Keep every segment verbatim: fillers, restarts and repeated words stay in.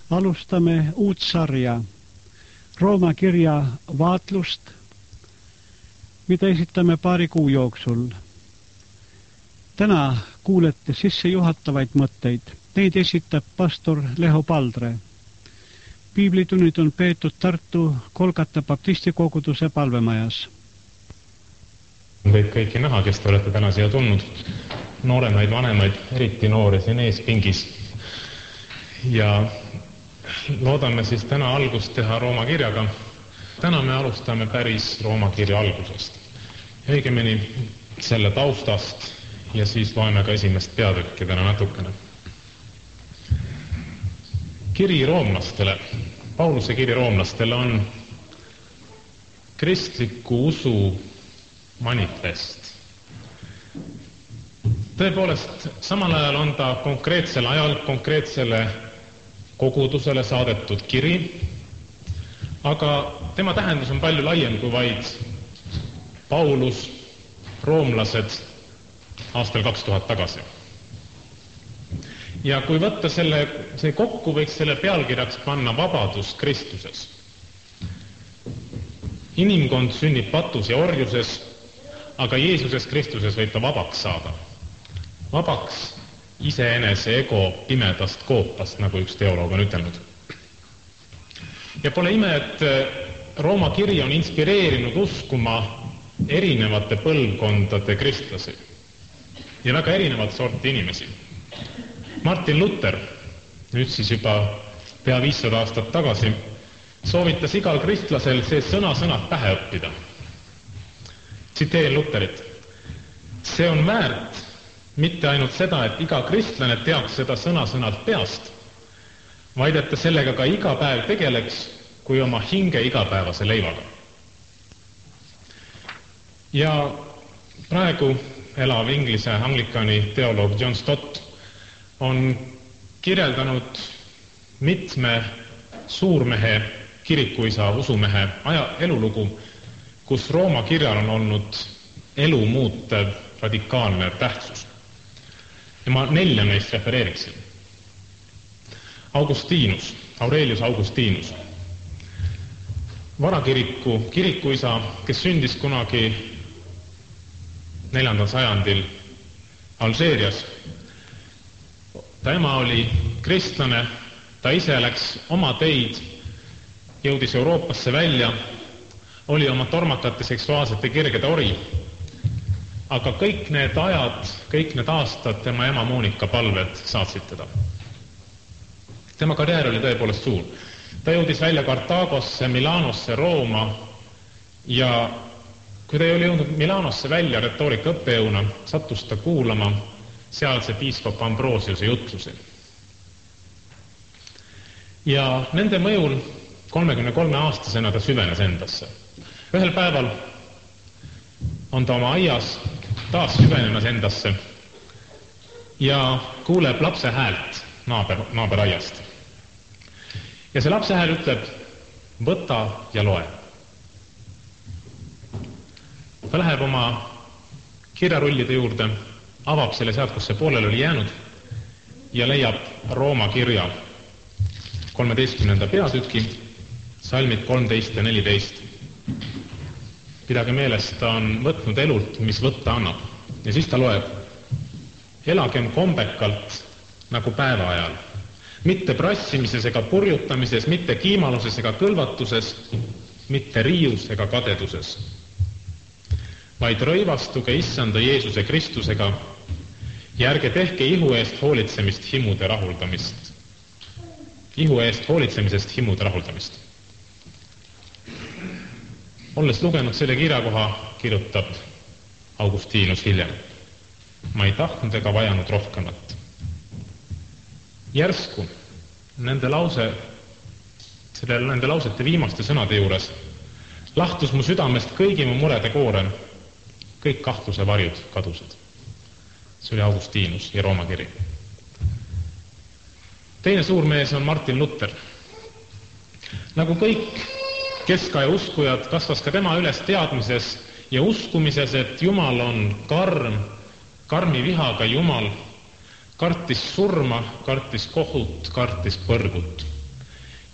Alustame uut sarja, Rooma kirja vaatlust, mida esitame paari kuu jooksul. Täna kuulete sissejuhatavaid mõtteid. Neid esitab pastor Leho Paldre. Piiblitunnid on peetud Tartu Kolgata baptisti koguduse palvemajas. Võib kõiki näha, kes te olete täna siia tulnud. Nooremaid, vanemaid, eriti noori siin ees pingis. Ja loodame siis täna algust teha Rooma kirjaga. Täna me alustame päris Rooma kirja algusest. Õigemini selle taustast ja siis loeme ka esimest peatükki täna natukene. Kiri roomlastele, Pauluse kiri roomlastele on kristliku usu manifest. Tõepoolest, samal ajal on ta konkreetsel ajal konkreetsele kogudusele saadetud kiri, aga tema tähendus on palju laiem kui vaid Paulus, roomlased aastal kaks tuhat tagasi. Ja kui võtta selle, see kokku, võiks selle pealkirjaks panna vabadus Kristuses. Inimkond sünnib patus ja orjuses, aga Jeesuses Kristuses võib ta vabaks saada. Vabaks iseenese ego pimedast koopast, nagu üks teoloog on ütelnud. Ja pole ime, et Rooma kiri on inspireerinud uskuma erinevate põlvkondade kristlasi ja väga erinevat sorti inimesi. Martin Luther, nüüd siis juba pea viissada aastat tagasi, soovitas igal kristlasel see sõna-sõnad pähe õppida. Tsiteerin Lutherit. See on väärt mitte ainult seda, et iga kristlane teaks seda sõna-sõnad peast, vaid et ta sellega ka iga päev tegeleks kui oma hinge igapäevase leivaga. Ja praegu elav inglise anglikani teoloog John Stott on kirjeldanud mitme suurmehe, kirikuisa, usumehe aja elulugu, kus Rooma kirjal on olnud elu muutev radikaalne tähtsus. Ja ma nelja neist refereeriksin. Augustinus, Aurelius Augustinus, varakiriku kirikuisa, kes sündis kunagi neljandal sajandil Alžeerias. Ta ema oli kristlane, ta ise läks oma teid, jõudis Euroopasse välja, oli oma tormakate seksuaalsete kirgede ori, aga kõik need ajad, kõik need aastad tema ema Monika palved saatsid teda. Tema karjäär oli tõepoolest suur. Ta jõudis välja Kartaagosse, Milanosse, Rooma ja kui ta oli jõudnud Milanosse välja retoorika õppejõuna, sattus ta kuulama sealse piiskop Ambrosiuse jutlusi. Ja nende mõjul kolmekümne kolme aastasena ta süvenes endasse. Ühel päeval on ta oma aias taas süvenemas endasse ja kuuleb lapse häält naaber, naaberaiast. Ja see lapse hääl ütleb, võta ja loe. Ta läheb oma kirjarullide juurde, avab selle sealt, kus see poolel oli jäänud ja leiab Rooma kirja kolmeteistkümnenda peatüki, salmid kolmteist ja neliteist. Pidage meeles, ta on võtnud elult, mis võtta annab. Ja siis ta loeb, elagem kombekalt nagu päeva ajal. Mitte prassimises ega purjutamises, mitte kiimaluses ega kõlvatuses, mitte riius ega kadeduses, vaid rõivastuge issanda Jeesuse Kristusega ja ärge tehke ihu eest hoolitsemist himude rahuldamist. Ihu eest hoolitsemisest himude rahuldamist. Olles lugenud selle kirjakoha, kirjutab Augustinus hiljem. Ma ei tahtnud ega vajanud rohkemat. Järsku nende, lause, selle, nende lausete viimaste sõnade juures lahtus mu südamest kõigi mu murede kooren, kõik kahtluse varjud kadusid. See oli Augustinus ja Rooma kiri. Teine suur mees on Martin Luther. Nagu kõik keskaja uskujad, kasvas ka tema üles teadmises ja uskumises, et Jumal on karm, karmi vihaga Jumal, kartis surma, kartis kohut, kartis põrgut.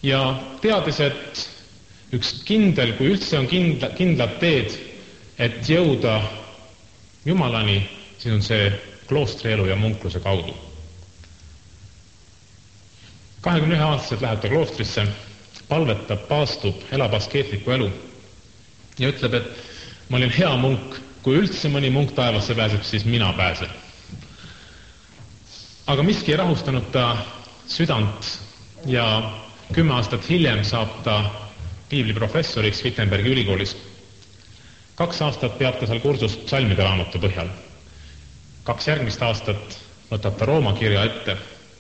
ja teades, et üks kindel, kui üldse on kindla, kindlad teed, et jõuda Jumalani, siis on see kloostrielu ja munkluse kaudu. kahekümne ühe aastaselt läheb ta kloostrisse, palvetab, paastub, elab askeetliku elu ja ütleb, et ma olin hea munk, kui üldse mõni munk taevasse pääseb, siis mina pääsen. Aga miski ei rahustanud ta südant ja kümme aastat hiljem saab ta piibliprofessoriks Wittenbergi ülikoolis. Kaks aastat peab ta seal kursust psalmide raamatu põhjal. Kaks järgmist aastat võtab ta Rooma kirja ette.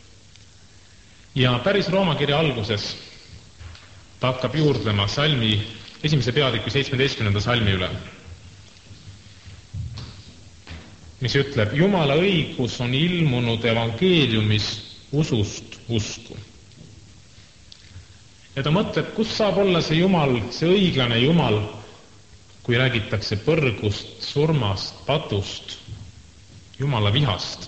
Ja päris Rooma kirja alguses ta hakkab juurdlema salmi, esimese peatüki seitsmeteistkümnenda salmi üle, mis ütleb, Jumala õigus on ilmunud evangeeliumis usust usku. Ja ta mõtleb, kus saab olla see Jumal, see õiglane Jumal, kui räägitakse põrgust, surmast, patust, Jumala vihast.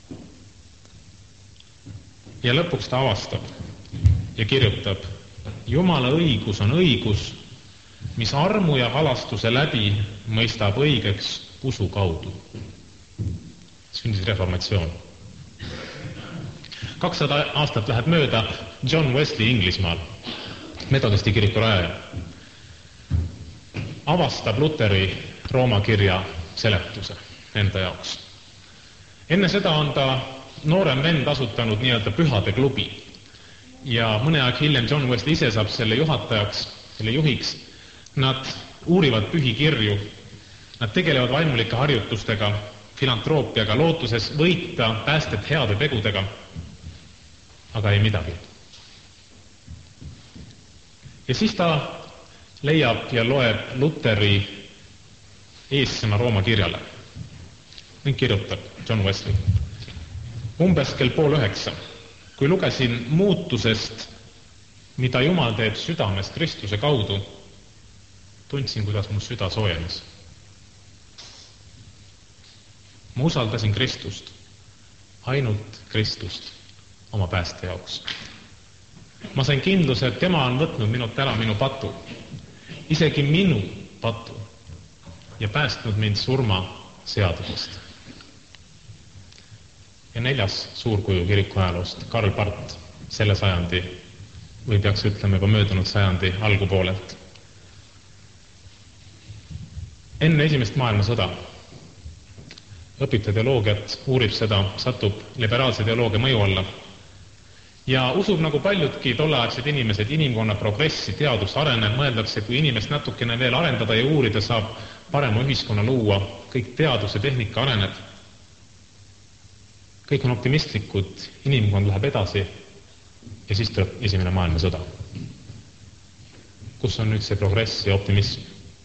Ja lõpuks ta avastab ja kirjutab, Jumala õigus on õigus, mis armu ja halastuse läbi mõistab õigeks usu kaudu. Sündis reformatsioon. kakssada aastat läheb mööda John Wesley Inglismaal, metodisti kiriku rajaja. Avastab Luteri Rooma kirja seletuse enda jaoks. Enne seda on ta noorem vend asutanud nii-öelda pühade klubi ja mõne aeg hiljem John Wesley ise saab selle juhatajaks, selle juhiks. Nad uurivad pühi kirju, nad tegelevad vaimulike harjutustega, filantroopiaga, lootuses võita päästet heade tegudega, aga ei midagi. Ja siis ta leiab ja loeb Luteri eessõna Rooma kirjale ning kirjutab John Wesley. Umbes kell pool üheksa, kui lugesin muutusest, mida Jumal teeb südames Kristuse kaudu, tundsin, kuidas mu süda soojenes. Ma usaldasin Kristust, ainult Kristust oma pääste jaoks. Ma sain kindluse, et tema on võtnud minult ära minu patu, isegi minu patu, ja päästnud mind surma seadusest. Ja neljas suurkuju kiriku ajaloost, Karl Barth, selle sajandi, või peaks ütlema juba möödunud sajandi algupoolelt. Enne esimest maailmasõda õpib ta teoloogiat, uurib seda, satub liberaalse teoloogia mõju alla ja usub nagu paljudki tolleaegsed inimesed, inimkonna progressi, teadus areneb, mõeldakse, kui inimest natukene veel arendada ja uurida, saab parema ühiskonna luua, kõik teadus ja tehnika areneb. Kõik on optimistlikud, inimkond läheb edasi ja siis tuleb esimene maailmasõda. Kus on nüüd see progress ja optimism?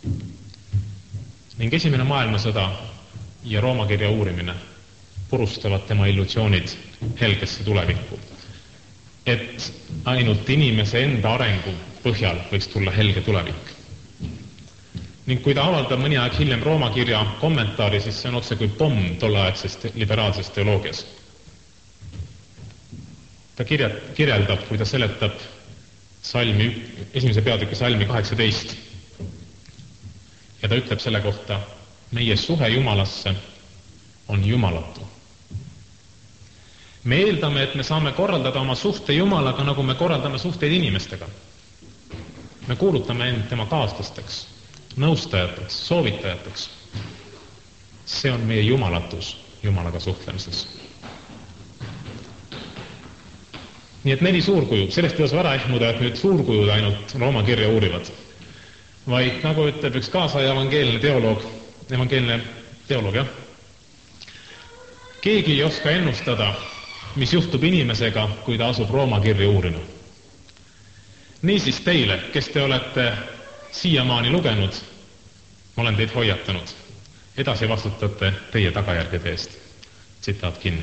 Ning esimene maailmasõda ja Rooma kirja uurimine purustavad tema illusioonid helgesse tulevikku. Et ainult inimese enda arengu põhjal võiks tulla helge tulevik. Ning kui ta avaldab mõni aeg hiljem Rooma kirja kommentaari, siis see on otse kui pomm tolleaegsest liberaalsest teoloogias. Ta kirjeldab, kui ta seletab salmi, esimese peatüki salmi kaheksateist. Ja ta ütleb selle kohta, meie suhe Jumalasse on jumalatu. Me eeldame, et me saame korraldada oma suhte Jumalaga, nagu me korraldame suhteid inimestega. Me kuulutame end tema kaaslasteks, nõustajateks, soovitajateks. See on meie jumalatus Jumalaga suhtlemises. Nii et neli suurkuju, sellest tões vara ehmuda, et nüüd suurkujud ainult Rooma kirja uurivad. Vaid nagu ütleb üks kaasaja evangeelne teoloog, evangeelne teoloog, jah. Keegi ei oska ennustada, mis juhtub inimesega, kui ta asub Rooma kirja uurima. Niisiis teile, kes te olete siiamaani lugenud, ma olen teid hoiatanud. Edasi vastutate teie tagajärgede eest. Tsitaat kinni.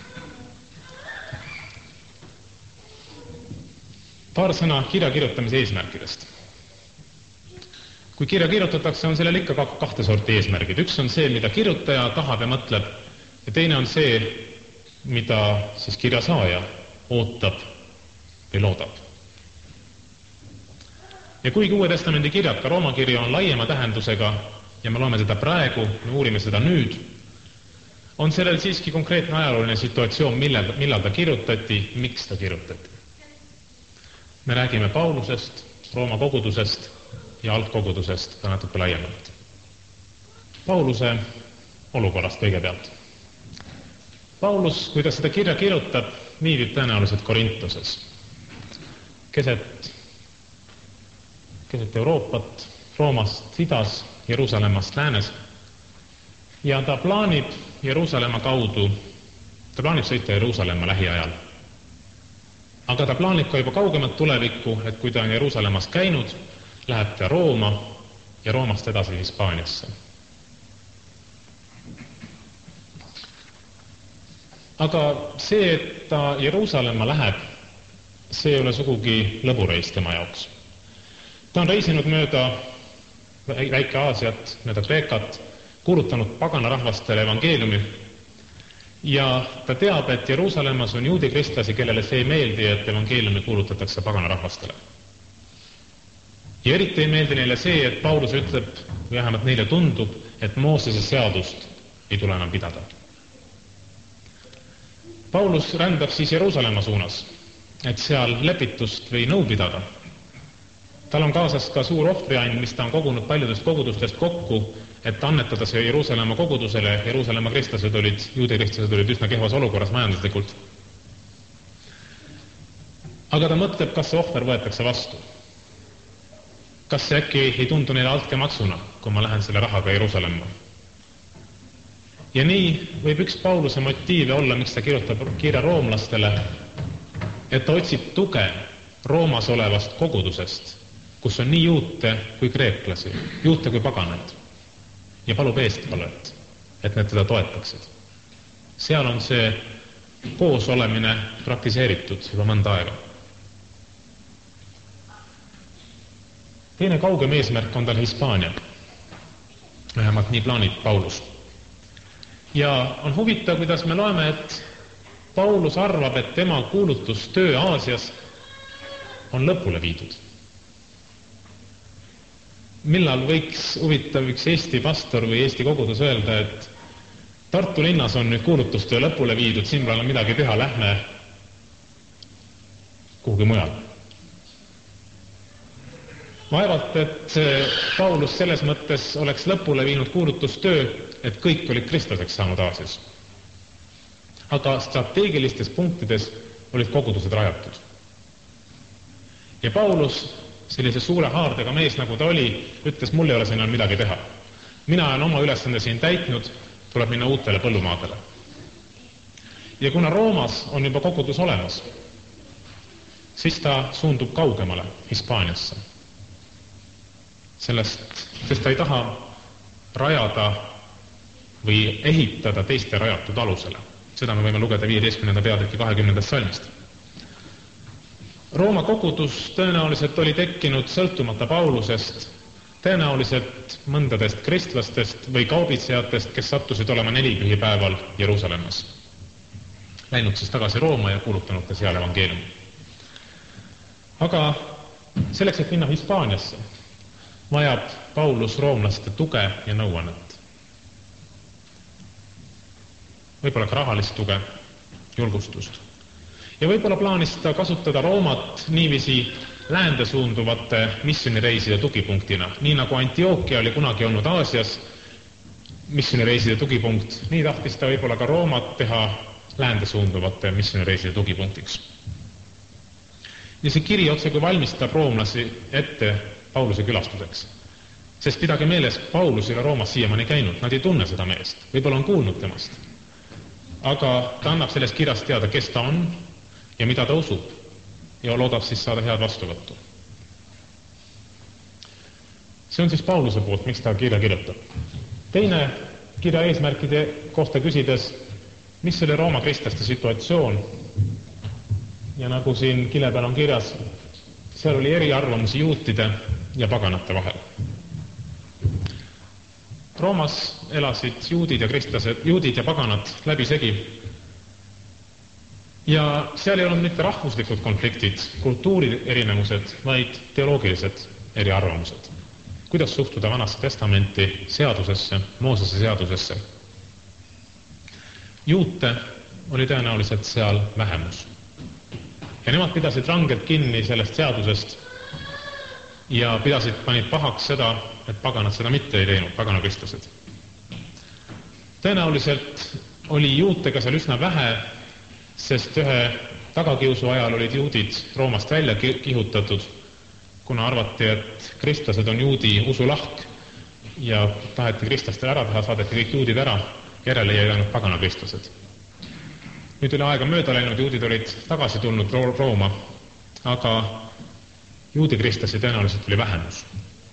Paar sõna kirja kirjutamise eesmärkidest. Kui kirja kirjutatakse, on sellel ikka kahte sorti eesmärgid. Üks on see, mida kirjutaja tahab ja mõtleb, ja teine on see, mida siis kirja saaja ootab või loodab. Ja kuigi Uue Testamendi kirjad, ka Rooma kirja on laiema tähendusega ja me loeme seda praegu, me uurime seda nüüd, on sellel siiski konkreetne ajalooline situatsioon, millal, millal ta kirjutati, miks ta kirjutati. Me räägime Paulusest, Rooma kogudusest ja altkogudusest ka natuke laiemalt. Pauluse olukorrast kõigepealt. Paulus, kui ta seda kirja kirjutab, viibib tõenäoliselt Korintoses. Keset, keset Euroopat, Roomast idas, Jeruusalemmast läänes. Ja ta plaanib Jeruusalemma kaudu, ta plaanib sõita Jeruusalemma lähiajal. Aga ta plaanib ka juba kaugemat tulevikku, et kui ta on Jeruusalemmas käinud, läheb ta Rooma ja Roomast edasi Hispaaniasse. Aga see, et ta Jeruusalemma läheb, see ei ole sugugi lõbureis tema jaoks. Ta on reisinud mööda Väike-Aasiat, mööda Kreekat, kuulutanud paganarahvastele evangeeliumi ja ta teab, et Jeruusalemmas on juudi kristlasi, kellele see ei meeldi, et evangeeliumi kuulutatakse paganarahvastele. Ja eriti ei meeldi neile see, et Paulus ütleb, või vähemalt neile tundub, et Moosese seadust ei tule enam pidada. Paulus rändab siis Jeruusalemma suunas, et seal lepitust või nõu pidada. Tal on kaasas ka suur ohvriand, mis ta on kogunud paljudest kogudustest kokku, et annetada see Jeruusalemma kogudusele. Jeruusalemma kristlased olid, juudi kristlased olid üsna kehvas olukorras majanduslikult. Aga ta mõtleb, kas see ohver võetakse vastu. Kas see äkki ei tundu neile altkäemaksuna, kui ma lähen selle rahaga Jeruusalemma. Ja nii võib üks Pauluse motiive olla, miks ta kirjutab kirja roomlastele, et ta otsib tuge Roomas olevast kogudusest, kus on nii juute kui kreeklasi, juute kui paganaid, ja palub eestpalet, et need teda toetaksid. Seal on see koos olemine praktiseeritud juba mõnda aega. Teine kaugem eesmärk on tal Hispaania. Vähemalt nii plaanib Paulus. Ja on huvitav, kuidas me loeme, et Paulus arvab, et tema kuulutustöö Aasias on lõpule viidud. Millal võiks huvitav üks Eesti pastor või Eesti kogudus öelda, et Tartu linnas on nüüd kuulutustöö lõpule viidud, siin pole midagi teha, lähme kuhugi mujal. Vaevalt, et Paulus selles mõttes oleks lõpule viinud kuulutustöö, et kõik olid kristlaseks saanud Aasias. Aga strateegilistes punktides olid kogudused rajatud. Ja Paulus, sellise suure haardega mees, nagu ta oli, ütles, mul ei ole siin midagi teha. Mina olen oma ülesande siin täitnud, tuleb minna uutele põllumaadele. Ja kuna Roomas on juba kogudus olemas, siis ta suundub kaugemale Hispaaniasse. Sellest, sest ta ei taha rajada või ehitada teiste rajatud alusele. Seda me võime lugeda viieteistkümnenda peatüki kahekümnendast salmist. Rooma kogudus tõenäoliselt oli tekkinud sõltumata Paulusest, tõenäoliselt mõndadest kristlastest või kaubitsejatest, kes sattusid olema nelipühipäeval Jeruusalemmas. Läinud siis tagasi Rooma ja kuulutanud ka seal evangeeliumi. Aga selleks, et minna Hispaaniasse, vajab Paulus roomlaste tuge ja nõuannet. Võib-olla ka rahalist tuge, julgustust. Ja võib-olla plaanis ta kasutada Roomat niiviisi läände suunduvate missionireiside tugipunktina. Nii nagu Antioquia oli kunagi olnud Aasias missionireiside tugipunkt, nii tahtis ta võib-olla ka Roomat teha läände suunduvate missionireiside tugipunktiks. Ja see kiri otse kui valmistab roomlasi ette Pauluse külastuseks. Sest pidage meeles, Paulus ei ole Roomas siiamaani käinud, nad ei tunne seda meest, võib-olla on kuulnud temast. Aga ta annab sellest kirjast teada, kes ta on ja mida ta usub ja loodab siis saada head vastuvõttu. See on siis Pauluse poolt, miks ta kirja kirjutab. Teine kirja eesmärkide kohta küsides, mis oli Rooma kristlaste situatsioon, ja nagu siin kile peal on kirjas, seal oli eriarvamusi juutide ja paganate vahel. Roomas elasid juudid ja kristlased, juudid ja paganad läbi segi. Ja seal ei olnud mitte rahvuslikud konfliktid, kultuuri erinevused, vaid teoloogilised eri arvamused. Kuidas suhtuda Vanasse Testamenti seadusesse, Moosese seadusesse? Juute oli tõenäoliselt seal vähemus. Ja nemad pidasid rangelt kinni sellest seadusest ja pidasid, panid pahaks seda, et paganad seda mitte ei teinud, paganakristlased. Tõenäoliselt oli juutega seal üsna vähe, sest ühe tagakiusu ajal olid juudid Roomast välja kihutatud, kuna arvati, et kristlased on juudi usulahk ja taheti kristlastele ära teha, saadeti kõik juudid ära, järele jäi ainult paganakristlased. Nüüd oli aega mööda läinud, juudid olid tagasi tulnud Rooma, aga juudi kristlasi tõenäoliselt oli vähemus.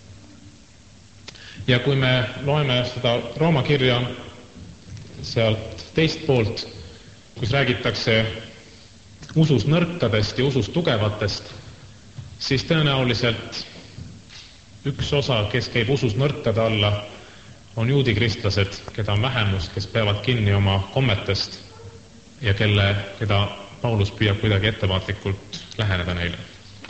Ja kui me loeme seda Rooma kirja sealt teist poolt, kus räägitakse usus nõrkadest ja usus tugevatest, siis tõenäoliselt üks osa, kes käib usus nõrkade alla, on juudi kristlased, keda on vähemus, kes peavad kinni oma kommetest ja kelle, keda Paulus püüab kuidagi ettevaatlikult läheneda neile.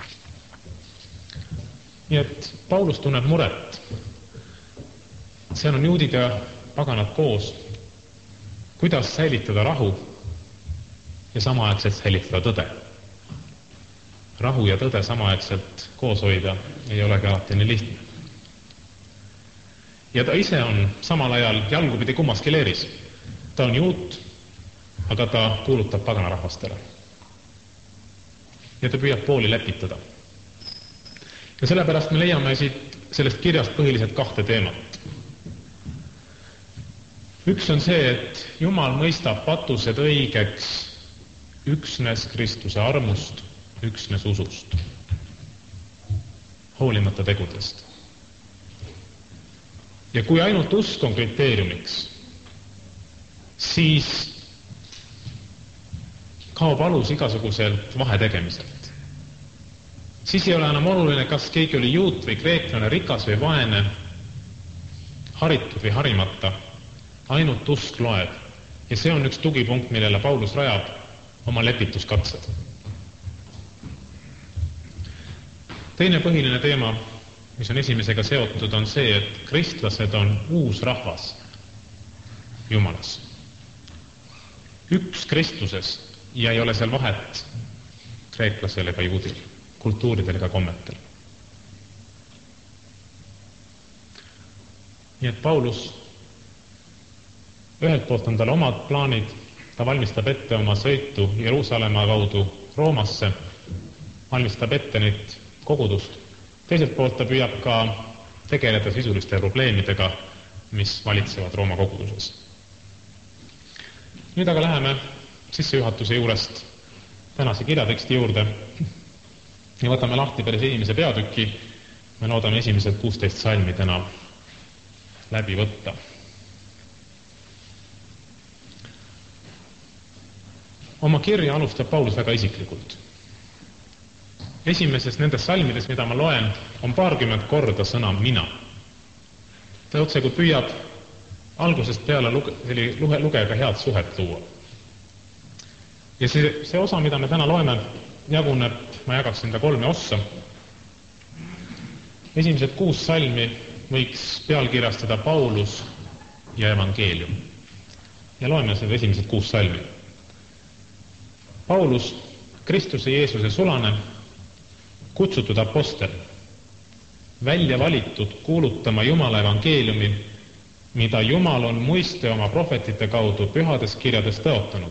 Nii et Paulus tunneb muret. Seal on juudid ja paganad koos. Kuidas säilitada rahu ja samaaegselt säilitada tõde? Rahu ja tõde samaaegselt koos hoida ei olegi alati nii lihtne. Ja ta ise on samal ajal jalgupidi kummaski leeris. Ta on juut, aga ta kuulutab paganarahvastele. Ja ta püüab pooli lepitada. Ja sellepärast me leiame siit sellest kirjast põhiliselt kahte teemat. Üks on see, et Jumal mõistab patused õigeks üksnes Kristuse armust, üksnes usust, hoolimata tegudest. Ja kui ainult usk on kriteeriumiks, siis kaob alus igasuguselt vahetegemiselt. Siis ei ole enam oluline, kas keegi oli juut või kreeklane, rikas või vaene, haritud või harimata, ainult usk loeb. Ja see on üks tugipunkt, millele Paulus rajab oma lepituskatsed. Teine põhiline teema, mis on esimesega seotud, on see, et kristlased on uus rahvas Jumalas. Üks Kristuses ja ei ole seal vahet kreeklasel ega juudil, kultuuridel ega kommetel. Nii et Paulus ühelt poolt on tal omad plaanid, ta valmistab ette oma sõitu Jeruusalemma kaudu Roomasse, valmistab ette neid kogudust. Teiselt poolt ta püüab ka tegeleda sisuliste probleemidega, mis valitsevad Rooma koguduses. Nüüd aga läheme sissejuhatuse juurest tänase kirjateksti juurde ja võtame lahti päris esimese peatüki. Me loodame esimesed kuusteist salmi täna läbi võtta. Oma kirja alustab Paulus väga isiklikult. Esimeses nendes salmides, mida ma loen, on paarkümmend korda sõna mina. Ta otse kui püüab algusest peale luge, luge, lugega head suhet luua. Ja see, see osa, mida me täna loeme, jaguneb, ma jagaksin ta kolme ossa. Esimesed kuus salmi võiks pealkirjastada Paulus ja evangeelium. Ja loeme seda esimesed kuus salmi. Paulus, Kristuse Jeesuse sulane, kutsutud apostel, välja valitud kuulutama Jumala evangeeliumi, mida Jumal on muiste oma prohvetite kaudu pühades kirjades tõotanud,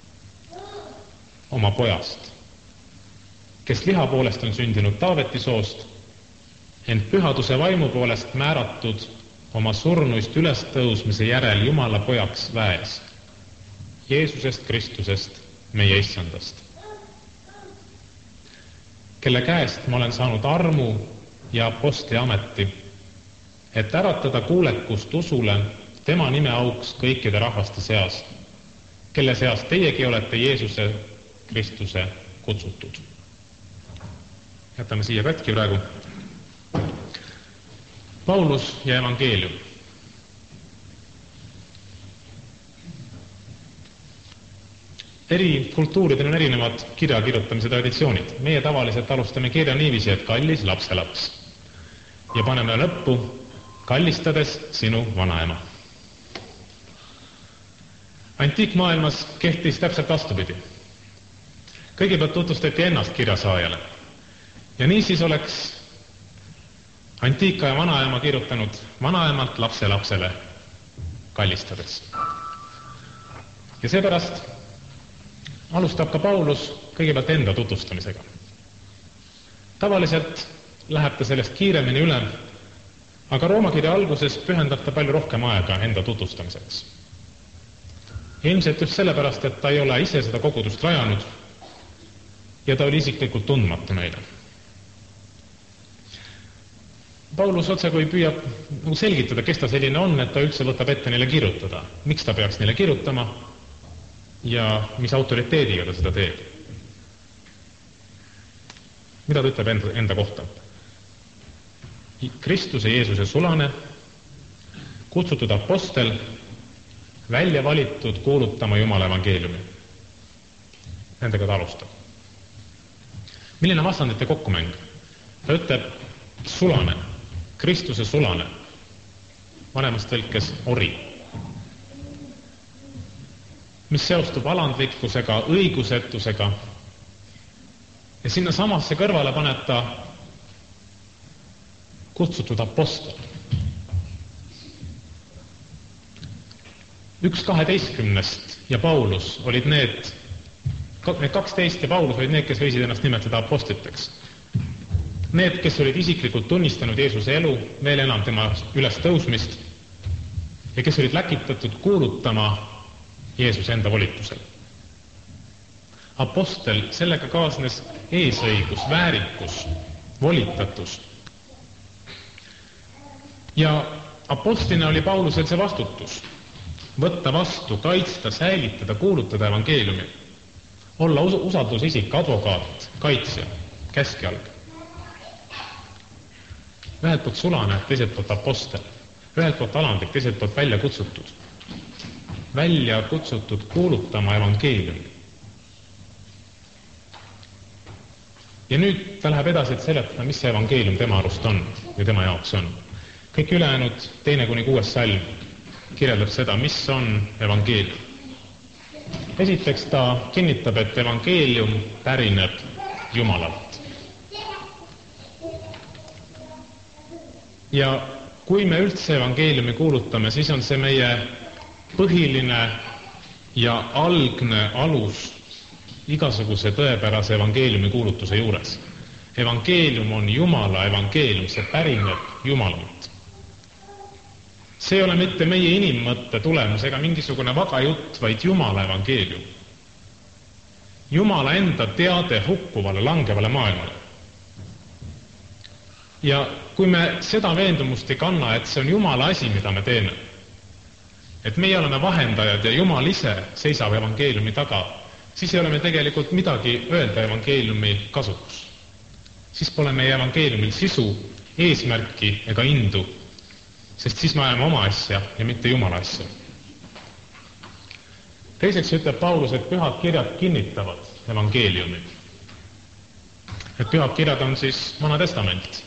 oma pojast, kes liha poolest on sündinud Taaveti soost, ent pühaduse vaimu poolest määratud oma surnuist ülestõusmise järel Jumala pojaks väes, Jeesusest Kristusest, meie issandast, kelle käest ma olen saanud armu ja apostli ameti, et äratada kuulekust usule tema nime auks kõikide rahvaste seas, kelle seas teiegi olete Jeesuse Kristuse kutsutud. Jätame siia katki praegu. Paulus ja evangeelium. Eri kultuuridel on erinevad kirja kirjutamise traditsioonid. Meie tavaliselt alustame kirja niiviisi, et kallis lapselaps. ja paneme lõppu, kallistades sinu vanaema. Antiikmaailmas kehtis täpselt vastupidi. Kõigepealt tutvustati ennast kirjasaajale. Ja niisiis oleks antiikaja vanaema kirjutanud vanaemalt lapse lapsele kallistades. Ja seepärast alustab ka Paulus kõigepealt enda tutvustamisega. Tavaliselt läheb ta sellest kiiremini üle, aga Rooma kirja alguses pühendab ta palju rohkem aega enda tutvustamiseks. Ilmselt just sellepärast, et ta ei ole ise seda kogudust rajanud ja ta oli isiklikult tundmatu neile. Paulus otse kui püüab selgitada, kes ta selline on, et ta üldse võtab ette neile kirjutada. Miks ta peaks neile kirjutama ja mis autoriteediga ta seda teeb? Mida ta ütleb enda, enda kohta? Kristuse Jeesuse sulane, kutsutud apostel, välja valitud kuulutama Jumala evangeeliumi. Nendega ta alustab. Milline vastandite kokkumäng? Ta ütleb sulane, Kristuse sulane, vanemas tõlkes ori, mis seostub alandlikkusega, õigusetusega ja sinna samasse kõrvale paneb ta kutsutud apostel. Üks kaheteistkümnest ja Paulus olid need, need kaksteist ja Paulus olid need, kes võisid ennast nimetada apostliteks. Need, kes olid isiklikult tunnistanud Jeesuse elu, veel enam tema üles tõusmist ja kes olid läkitatud kuulutama Jeesuse enda volitusel. Apostel, sellega kaasnes eesõigus, väärikus, volitatus. Ja apostlina oli Paulusel see vastutus. Võtta vastu, kaitsta, säilitada, kuulutada evangeeliumi. Olla usaldusisik, advokaat, kaitsja, käskjalg. Ühelt poolt sulane, teiselt poolt apostel. Ühelt poolt alandlik, teiselt poolt välja kutsutud. Välja kutsutud kuulutama evangeeliumi. Ja nüüd ta läheb edasi, et seletada, mis see evangeelium tema arust on ja tema jaoks on. Kõik ülejäänud teine kuni kuues salm kirjeldab seda, mis on evangeelium. Esiteks ta kinnitab, et evangeelium pärineb Jumalalt. Ja kui me üldse evangeeliumi kuulutame, siis on see meie põhiline ja algne alus igasuguse tõepärase evangeeliumi kuulutuse juures. Evangeelium on Jumala evangeelium, see pärineb Jumalalt. See ei ole mitte meie inimmõtte tulemus ega mingisugune vaga jutt, vaid Jumala evangeelium. Jumala enda teade hukkuvale, langevale maailmale. Ja kui me seda veendumust ei kanna, et see on Jumala asi, mida me teeme, et meie oleme vahendajad ja Jumal ise seisab evangeeliumi taga, siis ei ole me tegelikult midagi öelda evangeeliumi kasuks. Siis pole meie evangeeliumil sisu, eesmärki ega indu, sest siis me ajame oma asja ja mitte Jumala asja. Teiseks ütleb Paulus, et pühad kirjad kinnitavad evangeeliumi. Et pühad kirjad on siis Vana Testament.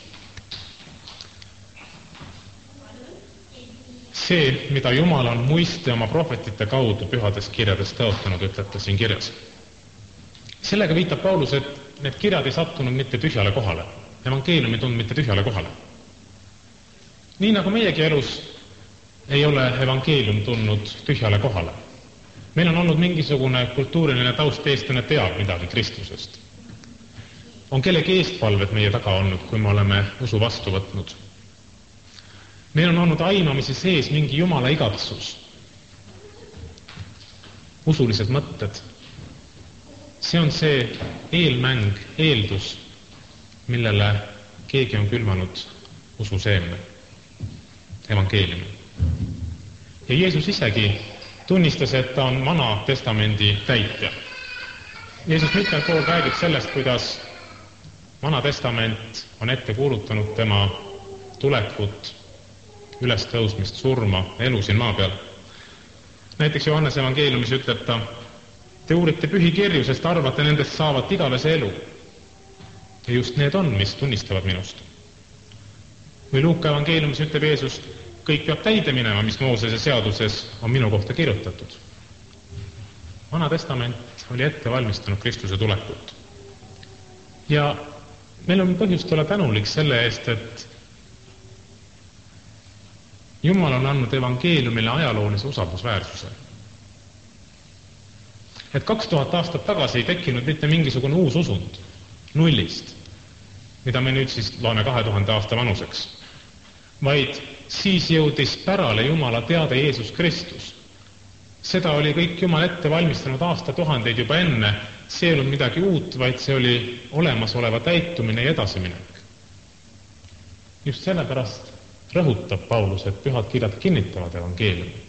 See, mida Jumal on muiste oma prohvetite kaudu pühades kirjades tõotanud, ütleb ta siin kirjas. Sellega viitab Paulus, et need kirjad ei sattunud mitte tühjale kohale. Evangeelium ei tulnud mitte tühjale kohale. Nii nagu meiegi elus ei ole evangeelium tulnud tühjale kohale. Meil on olnud mingisugune kultuuriline taust eestlane teab midagi Kristusest. On kellegi eestpalved meie taga olnud, kui me oleme usu vastu võtnud. Meil on olnud aimamisi sees mingi Jumala igatsus, usulised mõtted. See on see eelmäng, eeldus, millele keegi on külvanud ususeemne, evangeeliumi. Ja Jeesus isegi tunnistas, et ta on Vana Testamendi täitja. Jeesus mitmel pool räägib sellest, kuidas Vana Testament on ette kuulutanud tema tulekut, ülestõusmist, surma, elu siin maa peal. Näiteks Johannes evangeeliumis ütleb ta, te uurite pühikirju, sest arvate nendest saavat igavese elu. Ja just need on, mis tunnistavad minust. Või Luuka evangeeliumis ütleb Jeesus, kõik peab täide minema, mis Moosese seaduses on minu kohta kirjutatud. Vana testament oli ette valmistanud Kristuse tulekut. Ja meil on põhjust olla tänulik selle eest, et Jumal on andnud evangeeliumile ajaloolise usaldusväärsuse. Et kaks tuhat aastat tagasi ei tekkinud mitte mingisugune uus usund nullist, mida me nüüd siis loeme kahe tuhande aasta vanuseks, vaid siis jõudis pärale Jumala teade Jeesus Kristus. Seda oli kõik Jumal ette valmistanud aastatuhandeid juba enne, see ei olnud midagi uut, vaid see oli olemasoleva täitumine ja edasiminek. Just sellepärast rõhutab Paulus, et pühad kirjad kinnitavad evangeeliumi.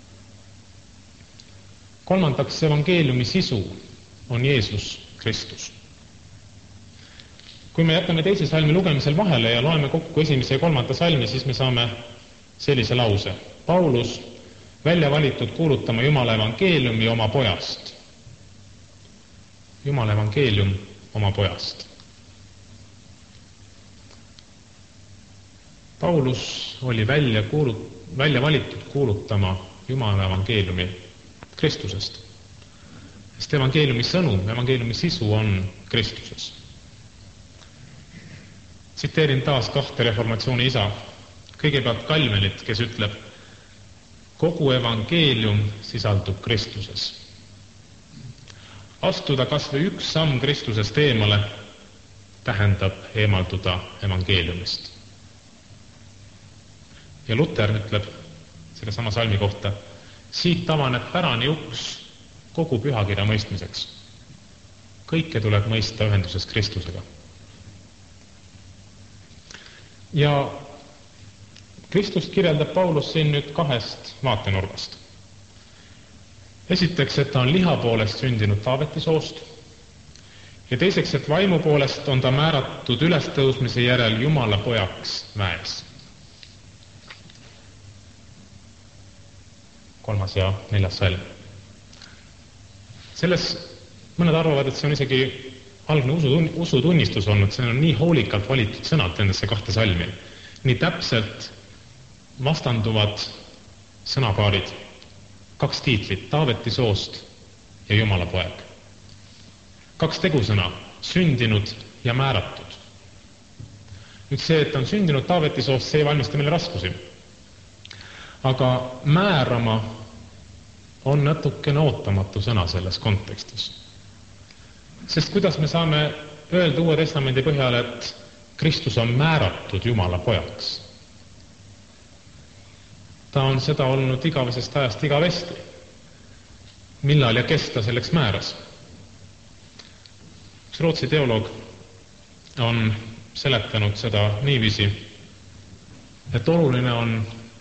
Kolmandaks, evangeeliumi sisu on Jeesus Kristus. Kui me jätame teise salmi lugemisel vahele ja loeme kokku esimese ja kolmanda salmi, siis me saame sellise lause. Paulus välja valitud kuulutama Jumala evangeeliumi oma pojast. Jumala evangeelium oma pojast. Paulus oli välja, kuulut, välja valitud kuulutama Jumala evangeeliumi Kristusest. Sest evangeeliumi sõnum, evangeeliumi sisu on Kristuses. Tsiteerin taas kahte reformatsiooni isa, kõigepealt Kalmenit, kes ütleb, kogu evangeelium sisaldub Kristuses. Astuda kas või üks samm Kristusest eemale tähendab eemalduda evangeeliumist. Ja Luter ütleb selle sama salmi kohta, siit avaneb pärani uks kogu pühakirja mõistmiseks. Kõike tuleb mõista ühenduses Kristusega. Ja Kristust kirjeldab Paulus siin nüüd kahest vaatenurgast. Esiteks, et ta on liha poolest sündinud Taaveti soost ja teiseks, et vaimu poolest on ta määratud ülestõusmise järel Jumala pojaks väes. Kolmas ja neljas salm. Selles mõned arvavad, et see on isegi algne usutunnistus olnud, see on nii hoolikalt valitud sõnad nendesse kahte salmi. Nii täpselt vastanduvad sõnapaarid, kaks tiitlit, Taaveti soost ja Jumala poeg. Kaks tegusõna, sündinud ja määratud. Nüüd see, et on sündinud Taaveti soost, see ei valmista meile raskusi. Aga määrama on natukene ootamatu sõna selles kontekstis. Sest kuidas me saame öelda Uue Testamendi põhjal, et Kristus on määratud Jumala pojaks? Ta on seda olnud igavesest ajast igavesti. Millal ja kes ta selleks määras? Üks Rootsi teoloog on seletanud seda niiviisi, et oluline on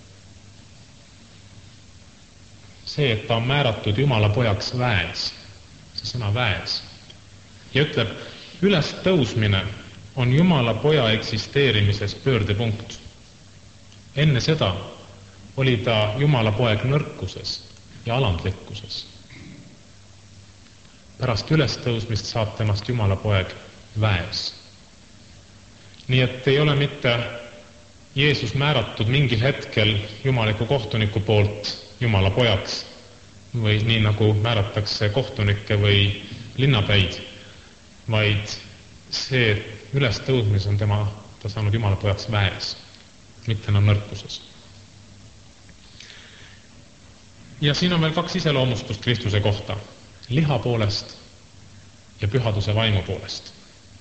see, et ta on määratud Jumala pojaks väes, see sõna väes. Ja ütleb, üles tõusmine on Jumala poja eksisteerimises pöördepunkt. Enne seda oli ta Jumala poeg nõrkuses ja alandlikkuses. Pärast ülestõusmist saab temast Jumala poeg väes. Nii et ei ole mitte Jeesus määratud mingil hetkel jumaliku kohtuniku poolt Jumala pojaks või nii nagu määratakse kohtunikke või linnapäid, vaid see ülestõusmis on tema, ta saanud Jumala pojaks väes, mitte enam nõrkuses. Ja siin on veel kaks iseloomustust Kristuse kohta, liha poolest ja pühaduse vaimu poolest.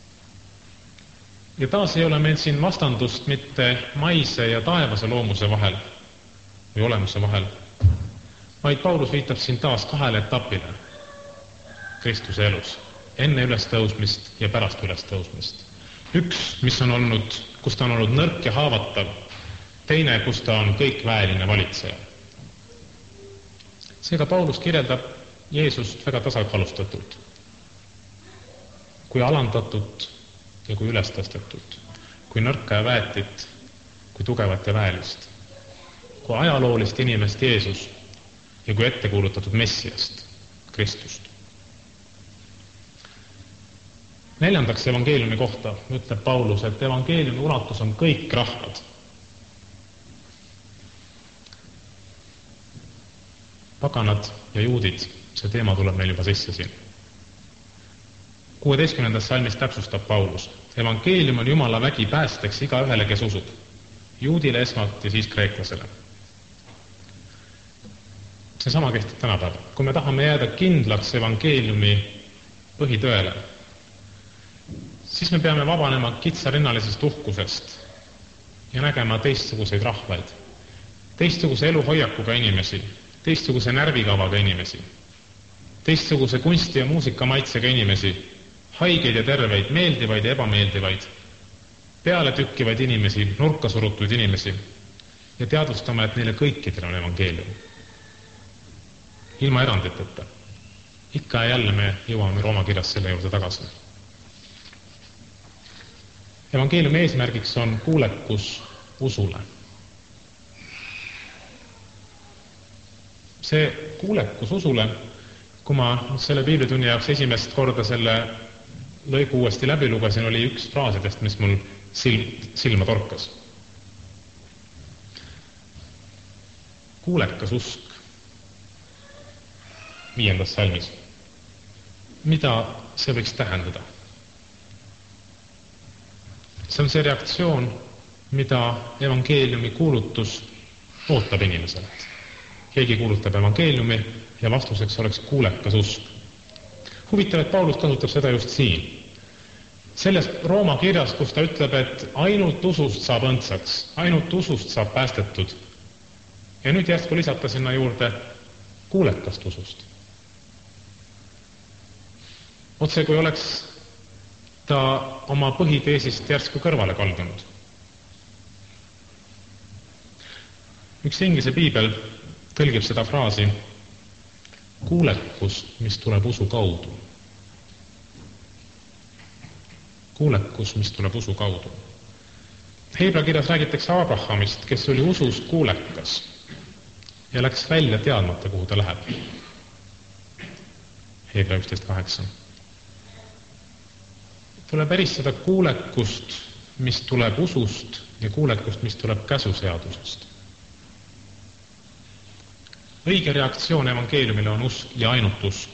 Ja taas ei ole meil siin vastandust mitte maise ja taevase loomuse vahel või olemuse vahel, vaid Paulus viitab siin taas kahele etapile Kristuse elus, enne ülestõusmist ja pärast ülestõusmist. Üks, mis on olnud, kus ta on olnud nõrk ja haavatav, teine, kus ta on kõikväeline valitseja. Seega Paulus kirjeldab Jeesust väga tasakaalustatult, kui alandatut ja kui ülestõstetut, kui nõrka ja väetit, kui tugevat ja väelist, kui ajaloolist inimest Jeesus ja kui ettekuulutatud Messiast, Kristust. Neljandaks evangeeliumi kohta ütleb Paulus, et evangeeliumi ulatus on kõik rahvad, paganad ja juudid, see teema tuleb meil juba sisse siin. kuueteistkümnendas salmis täpsustab Paulus, evangeelium on Jumala vägi päästeks iga ühele, kes usub, juudile esmalt ja siis kreeklasele. See sama kehtib tänapäeval. Kui me tahame jääda kindlaks evangeeliumi põhitõele, siis me peame vabanema kitsarinnalisest uhkusest ja nägema teistsuguseid rahvaid, teistsuguse eluhoiakuga inimesi, teistsuguse närvikavaga inimesi, teistsuguse kunsti ja muusika maitsega inimesi, haigeid ja terveid, meeldivaid ja ebameeldivaid, peale tükkivaid inimesi, nurka surutuid inimesi ja teadvustama, et neile kõikidel on evangeelium. Ilma eranditeta. Ikka ja jälle me jõuame Rooma kirjas selle juurde tagasi. Evangeeliumi eesmärgiks on kuulekus usule. See kuulekus usule, kui ma selle piiblitunni jaoks esimest korda selle lõigu uuesti läbi lugesin, oli üks fraasidest, mis mul silma torkas. Kuulekas usk viiendas salmis. Mida see võiks tähendada? See on see reaktsioon, mida evangeeliumi kuulutus ootab inimesele. Keegi kuulutab evangeeliumi ja vastuseks oleks kuulekas usk. Huvitav, et Paulus kasutab seda just siin. Selles Rooma kirjas, kus ta ütleb, et ainult usust saab õndsaks, ainult usust saab päästetud. Ja nüüd järsku lisata sinna juurde kuulekast usust. Otse kui oleks ta oma põhiteesist järsku kõrvale kaldunud. Üks inglise piibel tõlgib seda fraasi kuulekus, mis tuleb usu kaudu. Kuulekus, mis tuleb usu kaudu. Heebra kirjas räägitakse Abrahamist, kes oli usust kuulekas ja läks välja teadmata, kuhu ta läheb. Heebra üksteist kaheksa. Tuleb eristada kuulekust, mis tuleb usust ja kuulekust, mis tuleb käsuseadusest. Õige reaktsioon evangeeliumile on usk ja ainult usk.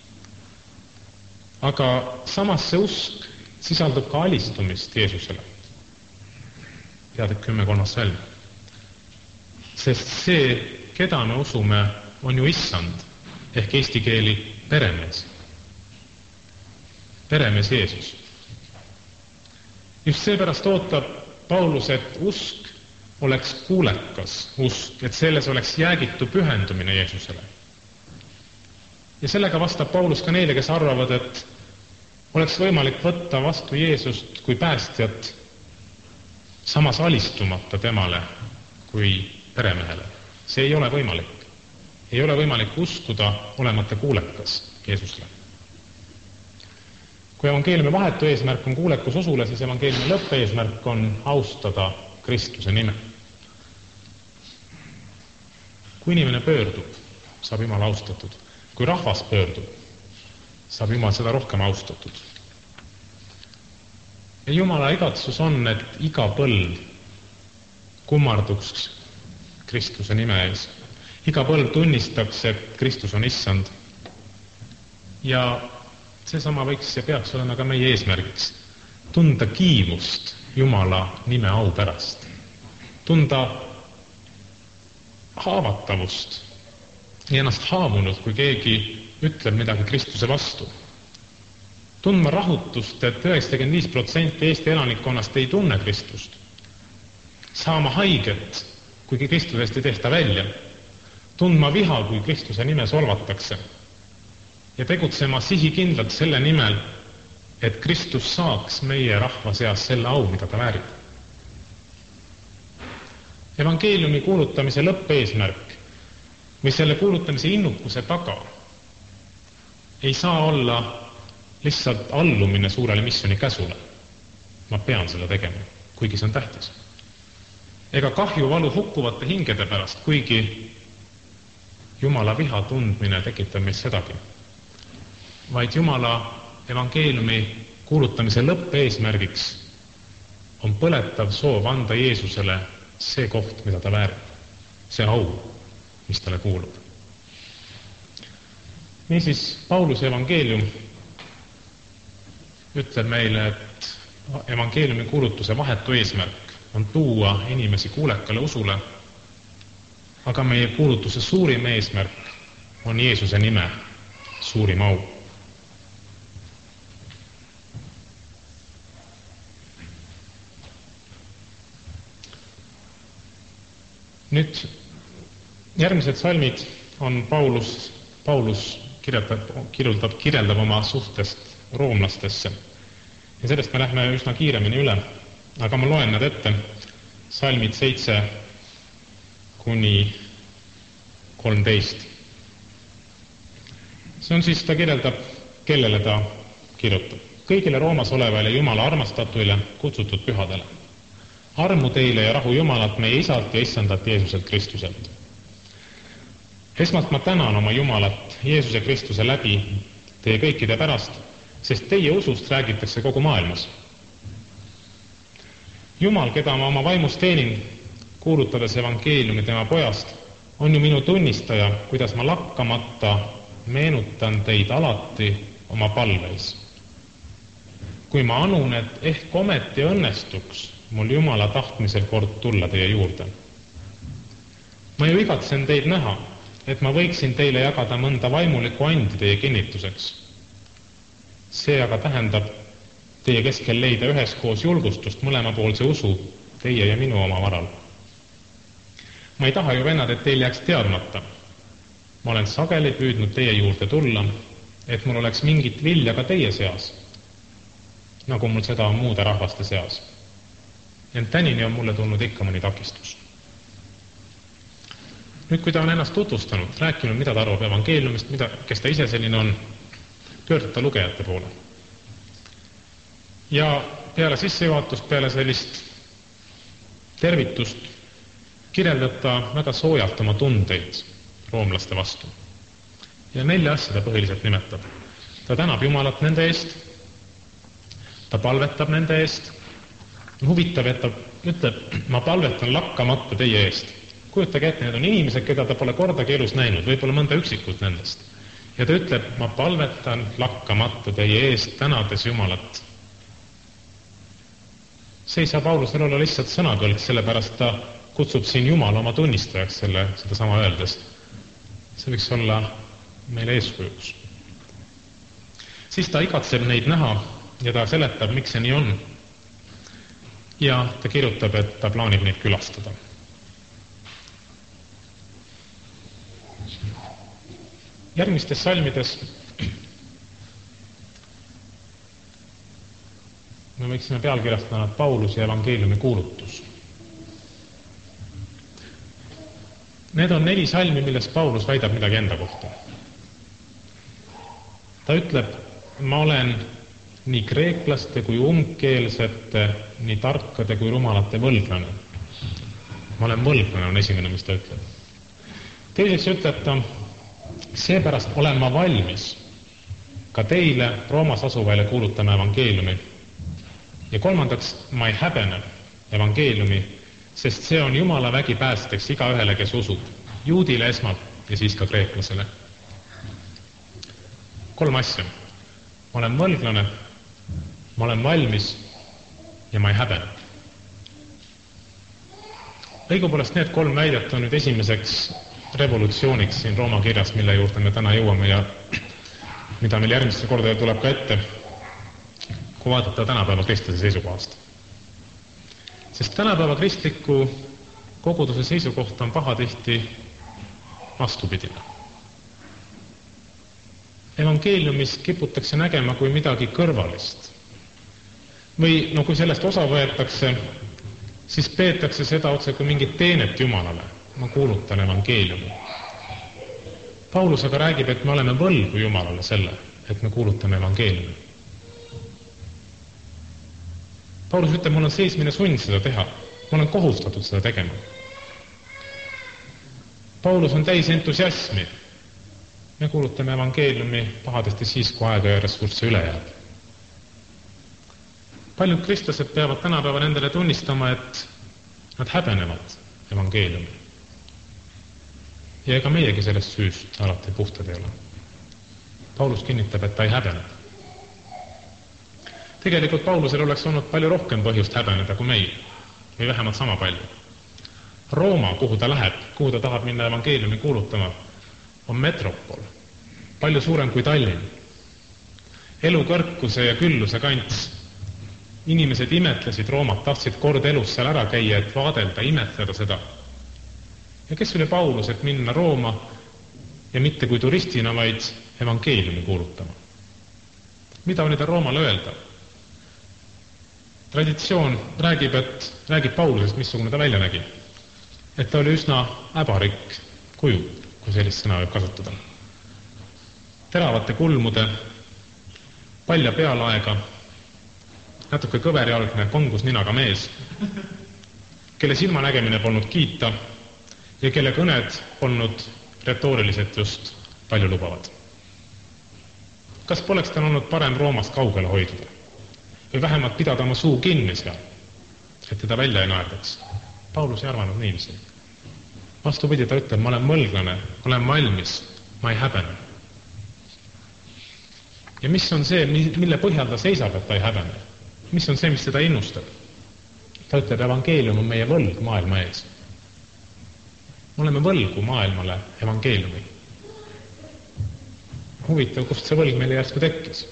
Aga samas see usk sisaldub ka alistumist Jeesusele. Teadek kümme kolmas salm. Sest see, keda me usume, on ju issand, ehk eesti keeli peremees. Peremees Jeesus. Just seepärast ootab Paulus, et usk oleks kuulekas usk, et selles oleks jäägitu pühendumine Jeesusele. Ja sellega vastab Paulus ka neile, kes arvavad, et oleks võimalik võtta vastu Jeesust kui päästjat, samas alistumata temale kui peremehele. See ei ole võimalik. Ei ole võimalik uskuda olemata kuulekas Jeesusele. Kui evangeeliumi vahetu eesmärk on kuulekus usule, siis evangeeliumi lõppeesmärk on austada Kristuse nime. Kui inimene pöördub, saab Jumal austatud. Kui rahvas pöördub, saab Jumal seda rohkem austatud. Ja Jumala igatsus on, et iga põlv kummarduks Kristuse nime ees. Iga põlv tunnistaks, et Kristus on issand. Ja seesama võiks ja peaks olema ka meie eesmärgiks. Tunda kiivust Jumala nime au pärast. Tunda haavatavust ja ennast haavunud, kui keegi ütleb midagi Kristuse vastu. Tundma rahutust, et üheksakümmend viis protsenti Eesti elanikkonnast ei tunne Kristust. Saama haiget, kuigi Kristusest ei tehta välja. Tundma viha, kui Kristuse nime solvatakse. Ja tegutsema sihikindlalt selle nimel, et Kristus saaks meie rahva seas selle au, mida ta väärib. Evangeeliumi kuulutamise lõppeesmärk või selle kuulutamise innukuse taga ei saa olla lihtsalt allumine suurele missiooni käsule. Ma pean seda tegema, kuigi see on tähtis. Ega kahju valu hukkuvate hingede pärast, kuigi Jumala viha tundmine tekitab meid sedagi. Vaid Jumala evangeeliumi kuulutamise lõppeesmärgiks on põletav soov anda Jeesusele see koht, mida ta väärib. See au, mis talle kuulub. Niisiis, Pauluse evangeelium ütleb meile, et evangeeliumi kuulutuse vahetu eesmärk on tuua inimesi kuulekale usule, aga meie kuulutuse suurim eesmärk on Jeesuse nime suurim au. Nüüd järgmised salmid on Paulus, Paulus kirjeldab, kirjeldab, kirjeldab oma suhtest roomlastesse. Ja sellest me lähme üsna kiiremini üle, aga ma loen nad ette, salmid seitse kuni kolmteist. See on siis, ta kirjeldab, kellele ta kirjutab. Kõigile Roomas olevale Jumala armastatuile kutsutud pühadele. Armu teile ja rahu Jumalat meie isalt ja issandat Jeesuselt Kristuselt. Esmalt ma tänan oma Jumalat Jeesuse Kristuse läbi teie kõikide pärast, sest teie usust räägitakse kogu maailmas. Jumal, keda ma oma vaimus teenin, kuulutades evangeeliumi tema pojast, on ju minu tunnistaja, kuidas ma lakkamata meenutan teid alati oma palveis. Kui ma anun, et ehk ometi õnnestuks mul Jumala tahtmisel kord tulla teie juurde. Ma ju igatsen teid näha, et ma võiksin teile jagada mõnda vaimulikku andi teie kinnituseks. See aga tähendab teie keskel leida üheskoos julgustust mõlemapoolse usu teie ja minu oma varal. Ma ei taha ju vennad, et teil jääks teadmata. Ma olen sageli püüdnud teie juurde tulla, et mul oleks mingit vilja ka teie seas, nagu mul seda on muude rahvaste seas. Ent tänini on mulle tulnud ikka mõni takistus. Nüüd, kui ta on ennast tutvustanud, rääkinud, mida ta arvab evangeeliumist, mida, kes ta ise selline on, pöördub ta lugejate poole. Ja peale sissejuhatust, peale sellist tervitust, kirjeldab ta väga soojalt oma tundeid roomlaste vastu. Ja nelja asja ta põhiliselt nimetab. Ta tänab Jumalat nende eest, ta palvetab nende eest, huvitav, et ta ütleb, ma palvetan lakkamata teie eest. Kujutage ette, need on inimesed, keda ta pole kordagi elus näinud, võib-olla mõnda üksikult nendest. Ja ta ütleb, ma palvetan lakkamata teie eest, tänades Jumalat. See ei saa Paulusel olla lihtsalt sõnakõlg, sellepärast ta kutsub siin Jumala oma tunnistajaks selle, seda sama öeldes. See võiks olla meile eeskujuks. Siis ta igatseb neid näha ja ta seletab, miks see nii on. Ja ta kirjutab, et ta plaanib neid külastada. Järgmistes salmides me võiksime pealkirjastada Pauluse evangeeliumi kuulutus. Need on neli salmi, milles Paulus väidab midagi enda kohta. Ta ütleb, ma olen nii kreeklaste kui umbkeelsete, nii tarkade kui rumalate võlglane. Ma olen võlglane, on esimene, mis ta ütleb. Teiseks ütleb ta, seepärast olen ma valmis ka teile Roomas asuvaile kuulutama evangeeliumi. Ja kolmandaks, ma ei häbene evangeeliumi, sest see on Jumala vägi päästeks iga ühele, kes usub, juudile esmalt ja siis ka kreeklasele. Kolm asja. Ma olen võlglane, ma olen valmis ja ma ei häbene. Õigupoolest need kolm väidet on nüüd esimeseks revolutsiooniks siin Rooma kirjas, mille juurde me täna jõuame ja mida meil järgmisse korda tuleb ka ette, kui vaadata tänapäeva kristlase seisukohast. Sest tänapäeva kristliku koguduse seisukoht on pahatihti vastupidine. Evangeeliumist kiputakse nägema kui midagi kõrvalist. Või no kui sellest osa võetakse, siis peetakse seda otse kui mingit teenet Jumalale. Ma kuulutan evangeeliumi. Paulus aga räägib, et me oleme võlgu Jumalale selle, et me kuulutame evangeeliumi. Paulus ütleb, mul on seesmine sund seda teha. Ma olen kohustatud seda tegema. Paulus on täis entusiasmi. Me kuulutame evangeeliumi pahadesti siis, kui aega ja ressursse üle jääb. Paljud kristlased peavad tänapäeva nendele tunnistama, et nad häbenevad evangeeliumi. Ja ega meiegi sellest süüst alati puhtad ei ole. Paulus kinnitab, et ta ei häbene. Tegelikult Paulusel oleks olnud palju rohkem põhjust häbeneda kui meil, või vähemalt sama palju. Rooma, kuhu ta läheb, kuhu ta tahab minna evangeeliumi kuulutama, on metropol, palju suurem kui Tallinn. Elu kõrkuse ja külluse kants. Inimesed imetlesid Roomat, tahtsid kord elus seal ära käia, et vaadelda, imetleda seda. Ja kes oli Paulus, et minna Rooma ja mitte kui turistina, vaid evangeeliumi kuulutama? Mida oli ta Roomale öelda? Traditsioon räägib, et räägib Paulusest, missugune ta välja nägi. Et ta oli üsna äbarikk kuju, kui sellist sõna võib kasutada. Teravate kulmude, palja pealaega, natuke kõverjalgne, kongus ninaga mees, kelle silmanägemine polnud kiita ja kelle kõned polnud retooriliselt just palju lubavad. Kas poleks tal olnud parem Roomast kaugele hoiduda? Või vähemalt pidada oma suu kinni seal, et teda välja ei naerdaks? Paulus ei arvanud niiviisi. Vastupidi, ta ütleb, ma olen mõlglane, olen valmis, ma ei häbene. Ja mis on see, mille põhjal ta seisab, et ta ei häbene? Mis on see, mis teda innustab? Ta ütleb, evangeelium on meie võlg maailma ees. Me oleme võlgu maailmale evangeeliumi. Huvitav, kust see võlg meile järsku tekkis?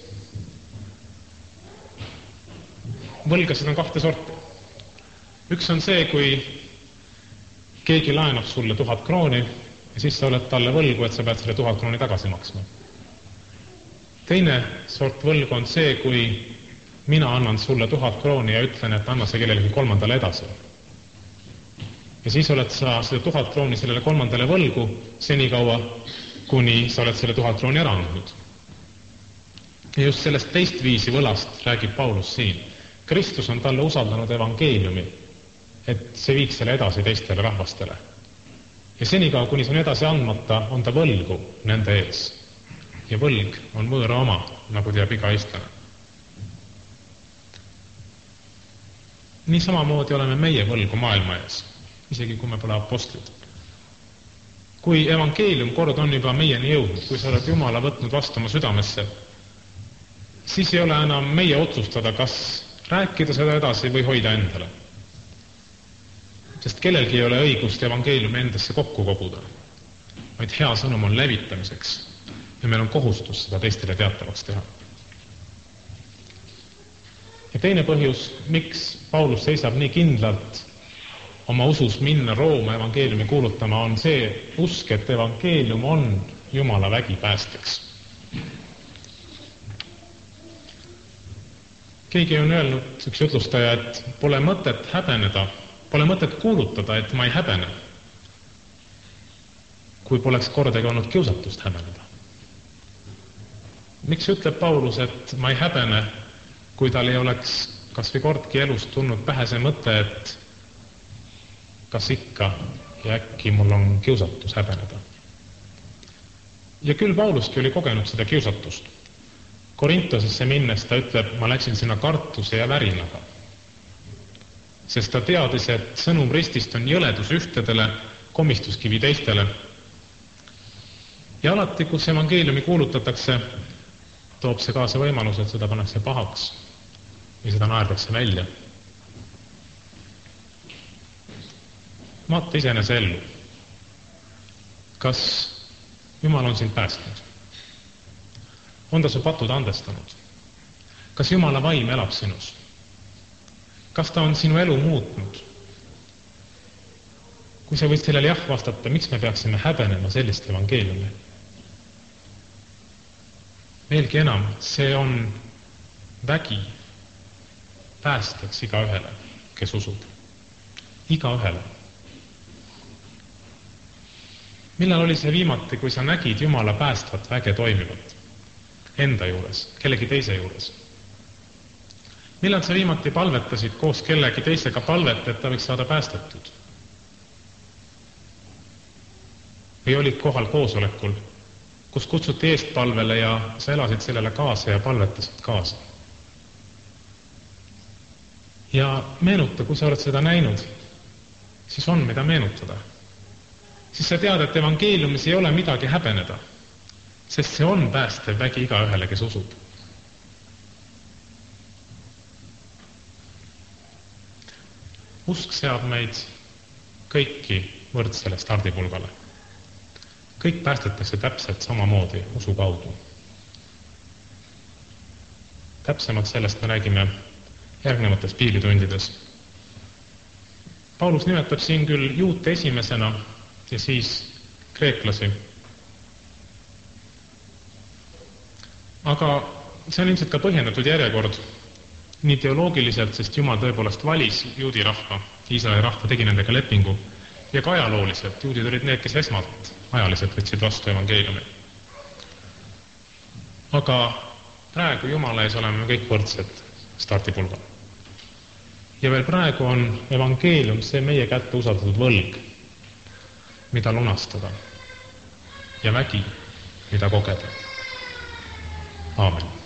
Võlgasid on kahte sorti. Üks on see, kui keegi laenab sulle tuhat krooni ja siis sa oled talle võlgu, et sa pead selle tuhat krooni tagasi maksma. Teine sort võlg on see, kui mina annan sulle tuhat krooni ja ütlen, et anna see kellelegi kolmandale edasi. Ja siis oled sa selle tuhat krooni sellele kolmandale võlgu senikaua, kuni sa oled selle tuhat krooni ära andnud. Ja just sellest teist viisi võlast räägib Paulus siin. Kristus on talle usaldanud evangeeliumi, et see viiks selle edasi teistele rahvastele. Ja senikaua, kuni see on edasi andmata, on ta võlgu nende ees. Ja võlg on võõra oma, nagu teab iga eestlane. Nii samamoodi oleme meie võlgu maailma ees, isegi kui me pole apostlid. Kui evangeelium kord on juba meieni jõudnud, kui sa oled Jumala võtnud vastu oma südamesse, siis ei ole enam meie otsustada, kas rääkida seda edasi või hoida endale. Sest kellelgi ei ole õigust evangeeliumi endasse kokku koguda, vaid hea sõnum on levitamiseks ja meil on kohustus seda teistele teatavaks teha. Ja teine põhjus, miks Paulus seisab nii kindlalt oma usus minna Rooma evangeeliumi kuulutama, on see usk, et evangeelium on Jumala vägi päästeks. Keegi on öelnud, üks jutlustaja, et pole mõtet häbeneda, pole mõtet kuulutada, et ma ei häbene, kui poleks kordagi olnud kiusatust häbeneda. Miks ütleb Paulus, et ma ei häbene, kui tal ei oleks kas või kordki elus tulnud pähe see mõte, et kas ikka ja äkki mul on kiusatus häbeneda. Ja küll Pauluski oli kogenud seda kiusatust. Korintosesse minnes ta ütleb, ma läksin sinna kartuse ja värinaga. Sest ta teadis, et sõnum ristist on jõledus ühtedele, komistuskivi teistele. Ja alati, kus evangeeliumi kuulutatakse, toob see kaasa võimalus, et seda pannakse pahaks või seda naerdakse välja. Vaata iseenese ellu. Kas Jumal on sind päästnud? On ta su patud andestanud? Kas Jumala vaim elab sinus? Kas ta on sinu elu muutnud? Kui sa võid sellele jah vastata, miks me peaksime häbenema sellist evangeeliumi? Veelgi enam, see on vägi päästeks iga ühele, kes usub. Iga ühele. Millal oli see viimati, kui sa nägid Jumala päästvat väge toimivat? Enda juures, kellegi teise juures. Millal sa viimati palvetasid koos kellegi teisega palvet, et ta võiks saada päästetud? Või olid kohal koosolekul, kus kutsuti eest palvele ja sa elasid sellele kaasa ja palvetasid kaasa? Ja meenuta, kui sa oled seda näinud, siis on mida meenutada. Siis sa tead, et evangeeliumis ei ole midagi häbeneda. Sest see on päästev vägi igaühele, kes usub. Usk seab meid kõiki võrdsele stardipulgale. Kõik päästetakse täpselt samamoodi usu kaudu. Täpsemalt sellest me räägime järgnevates piiblitundides. Paulus nimetab siin küll juute esimesena ja siis kreeklasi. Aga see on ilmselt ka põhjendatud järjekord nii teoloogiliselt, sest Jumal tõepoolest valis juudi rahva, Iisraeli rahva, tegi nendega lepingu, ja ka ajalooliselt. Juudid olid need, kes esmalt ajaliselt võtsid vastu evangeeliumi. Aga praegu Jumala ees oleme kõik võrdsed stardipulgal. Ja veel praegu on evangeelium see meie kätte usaldatud võlg, mida lunastada ja vägi, mida kogeda. Aamen.